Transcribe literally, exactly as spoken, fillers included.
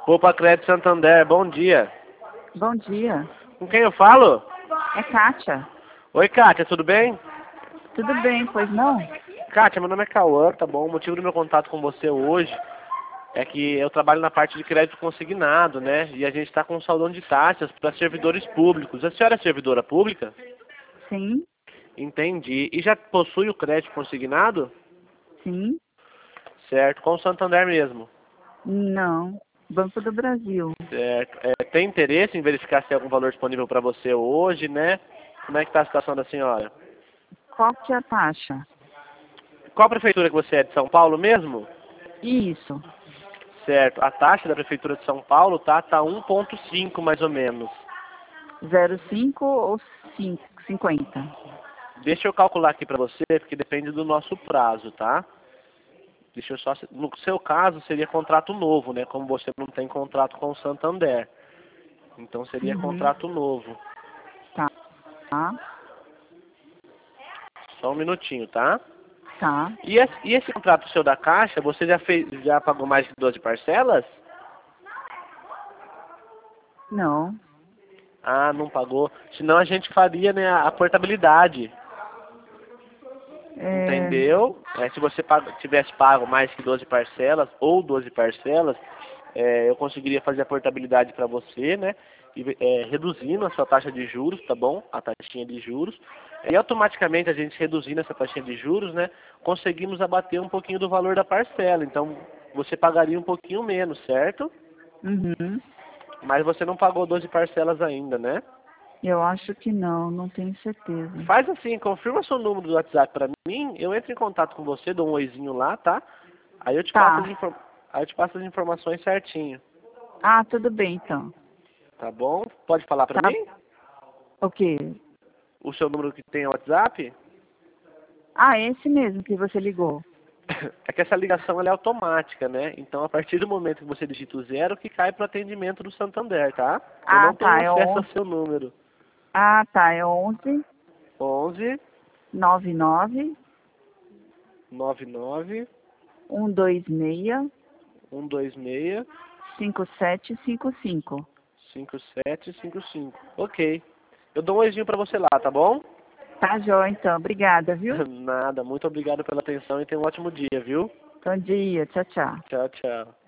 Poupa Crédito Santander, bom dia. Bom dia. Com quem eu falo? É Kátia. Oi, Kátia, tudo bem? Tudo bem, pois não? Kátia, meu nome é Cauã, tá bom? O motivo do meu contato com você hoje é que eu trabalho na parte de crédito consignado, né? E a gente está com um saldão de taxas para servidores públicos. A senhora é servidora pública? Sim, Entendi. E já possui o crédito consignado? sim, Certo, com o Santander mesmo. não. Banco do Brasil. Certo. É, tem interesse em verificar se tem algum valor disponível para você hoje, né? Como é que está a situação da senhora? Qual que é a taxa? Qual prefeitura que você é? De São Paulo mesmo? Isso. Certo. A taxa da prefeitura de São Paulo tá tá um ponto cinco mais ou menos. Zero cinco ou cinco, cinquenta? Deixa eu calcular aqui para você, porque depende do nosso prazo, tá? Deixa eu só, no seu caso seria contrato novo, né? Como você não tem contrato com o Santander. Então seria Uhum. contrato novo. Tá. Tá. Só um minutinho, tá? Tá. E esse, e esse contrato seu da Caixa, você já fez, já pagou mais de doze parcelas? Não. Ah, não pagou. Senão a gente faria, né, a portabilidade. É... Entendeu? É, se você paga, tivesse pago mais que doze parcelas ou doze parcelas, é, eu conseguiria fazer a portabilidade para você, né? E, é, reduzindo a sua taxa de juros, tá bom? A taxinha de juros. E automaticamente a gente reduzindo essa taxinha de juros, né? Conseguimos abater um pouquinho do valor da parcela. Então você pagaria um pouquinho menos, certo? Uhum. Mas você não pagou doze parcelas ainda, né? Eu acho que não, não tenho certeza. Faz assim, confirma seu número do WhatsApp pra mim, eu entro em contato com você, dou um oizinho lá, tá? Aí eu te passo as, Tá. inform... Aí eu te passo as informações certinho, Ah, tudo bem então. tá bom? Pode falar pra Tá. mim? O quê? O seu número que tem é o WhatsApp? Ah, esse mesmo que você ligou. É que essa ligação ela é automática, né? Então a partir do momento que você digita o zero, que cai pro atendimento do Santander, tá? Eu Ah, não tenho tá. É acesso ao onze. seu número. Ah, tá. É onze onze, nove nove nove nove, um dois seis um dois seis, cinco sete cinco cinco. cinco sete cinco cinco. Ok. Eu dou um oizinho pra você lá, tá bom? Tá jóia, então. Obrigada, viu? Nada, muito obrigado pela atenção e tenha um ótimo dia, viu? Bom dia. Tchau, tchau. Tchau, tchau.